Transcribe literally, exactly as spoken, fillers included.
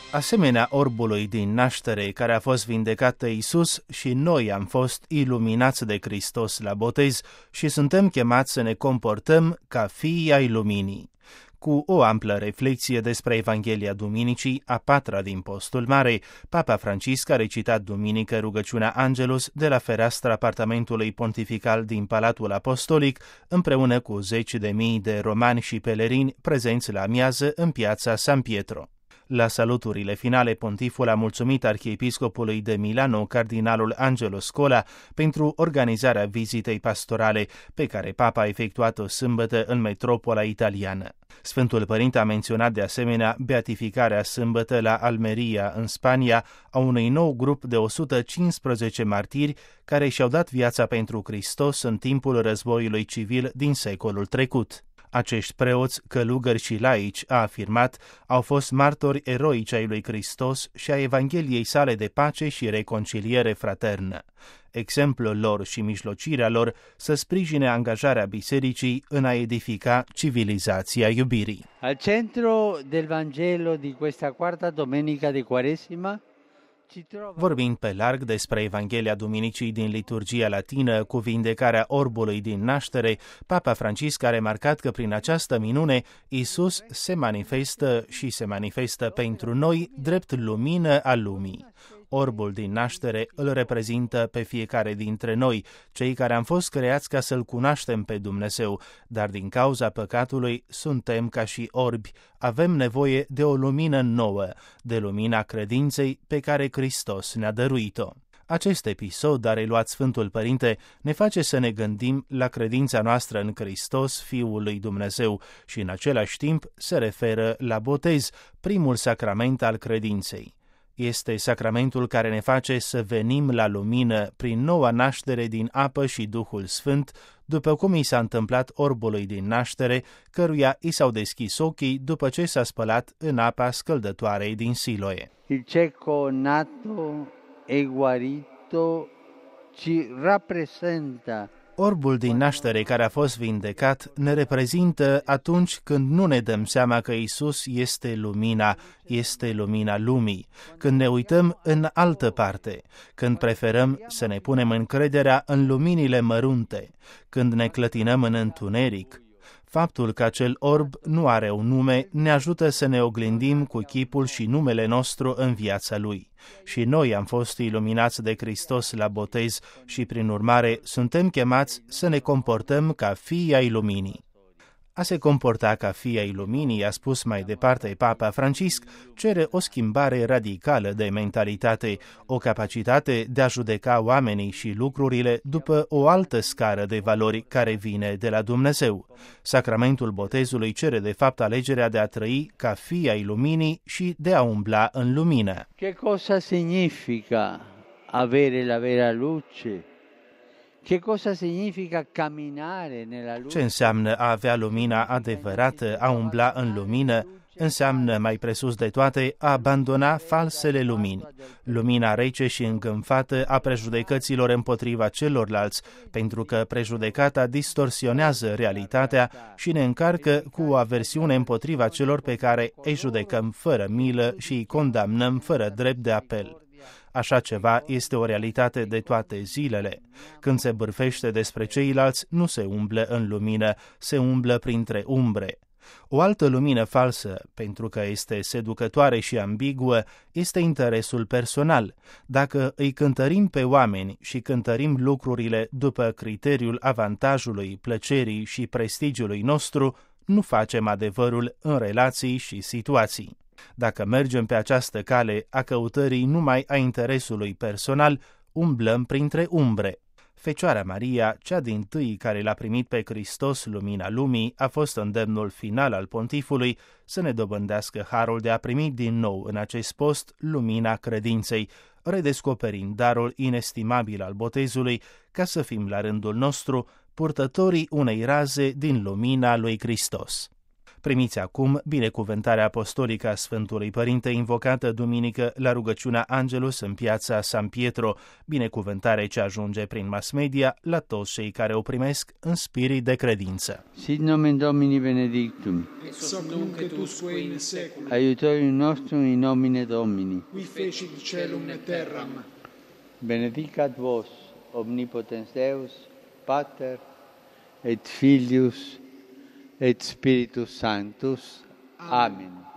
Asemenea orbului din naștere care a fost vindecat de Iisus, și noi am fost iluminați de Hristos la botez și suntem chemați să ne comportăm ca fii ai luminii. Cu o amplă reflexie despre Evanghelia Duminicii, a patra din Postul Mare, Papa Francisc a recitat duminică rugăciunea Angelus de la fereastra apartamentului pontifical din Palatul Apostolic, împreună cu zeci de mii de romani și pelerini prezenți la amiază în piața San Pietro. La saluturile finale, pontiful a mulțumit arhiepiscopului de Milano, cardinalul Angelo Scola, pentru organizarea vizitei pastorale pe care papa a efectuat-o sâmbătă în metropola italiană. Sfântul Părinte a menționat de asemenea beatificarea sâmbătă la Almeria, în Spania, a unui nou grup de o sută cincisprezece martiri care și-au dat viața pentru Hristos în timpul războiului civil din secolul trecut. Acești preoți, călugări și laici, a afirmat, au fost martori eroici ai lui Hristos și a Evangheliei sale de pace și reconciliere fraternă. Exemplul lor și mijlocirea lor să sprijine angajarea bisericii în a edifica civilizația iubirii. Al centro del Vangelo di questa quarta domenica di Quaresima, vorbind pe larg despre Evanghelia Duminicii din liturgia latină cu vindecarea orbului din naștere, Papa Francisc a remarcat că prin această minune Iisus se manifestă și se manifestă pentru noi drept lumină a lumii. Orbul din naștere îl reprezintă pe fiecare dintre noi, cei care am fost creați ca să-L cunoaștem pe Dumnezeu, dar din cauza păcatului suntem ca și orbi, avem nevoie de o lumină nouă, de lumina credinței pe care Hristos ne-a dăruit-o. Acest episod, a reluat Sfântul Părinte, ne face să ne gândim la credința noastră în Hristos, Fiul lui Dumnezeu, și în același timp se referă la botez, primul sacrament al credinței. Este sacramentul care ne face să venim la lumină prin noua naștere din apă și Duhul Sfânt, după cum i s-a întâmplat orbului din naștere, căruia i s-au deschis ochii după ce s-a spălat în apa scăldătoarei din Siloe. Il cieco nato e guarito ci rappresenta. Orbul din naștere care a fost vindecat ne reprezintă atunci când nu ne dăm seama că Iisus este lumina, este lumina lumii, când ne uităm în altă parte, când preferăm să ne punem încrederea în luminile mărunte, când ne clătinăm în întuneric. Faptul că acel orb nu are un nume ne ajută să ne oglindim cu chipul și numele nostru în viața lui. Și noi am fost iluminați de Hristos la botez și, prin urmare, suntem chemați să ne comportăm ca fii ai luminii. A se comporta ca fii ai luminii, a spus mai departe Papa Francisc, cere o schimbare radicală de mentalitate, o capacitate de a judeca oamenii și lucrurile după o altă scară de valori care vine de la Dumnezeu. Sacramentul botezului cere de fapt alegerea de a trăi ca fii ai luminii și de a umbla în lumină. Che cosa significa avere la vera luce? Che cosa significa camminare nella luce? Ce înseamnă a avea lumina adevărată, a umbla în lumină? Înseamnă, mai presus de toate, a abandona falsele lumini. Lumina rece și îngânfată a prejudecăților împotriva celorlalți, pentru că prejudecata distorsionează realitatea și ne încarcă cu o aversiune împotriva celor pe care îi judecăm fără milă și îi condamnăm fără drept de apel. Așa ceva este o realitate de toate zilele. Când se bârfește despre ceilalți, nu se umblă în lumină, se umblă printre umbre. O altă lumină falsă, pentru că este seducătoare și ambiguă, este interesul personal. Dacă îi cântărim pe oameni și cântărim lucrurile după criteriul avantajului, plăcerii și prestigiului nostru, nu facem adevărul în relații și situații. Dacă mergem pe această cale a căutării numai a interesului personal, umblăm printre umbre. Fecioara Maria, cea dintâi care l-a primit pe Hristos lumina lumii, a fost îndemnul final al pontifului să ne dobândească harul de a primi din nou în acest post lumina credinței, redescoperind darul inestimabil al botezului, ca să fim la rândul nostru purtătorii unei raze din lumina lui Hristos. Primiți acum binecuvântarea apostolică a Sfântului Părinte invocată duminică la rugăciunea Angelus în piața San Pietro, binecuvântare ce ajunge prin mass media la toți cei care o primesc în spirit de credință. Sit nomen Domini benedictum, ex hoc nunc et usque in seculum, aiutorium nostrum in nomine Domini, qui fecit caelum et terram. benedicat vos, omnipotens Deus, Pater, et Filius, et Spiritus Sanctus. Amen.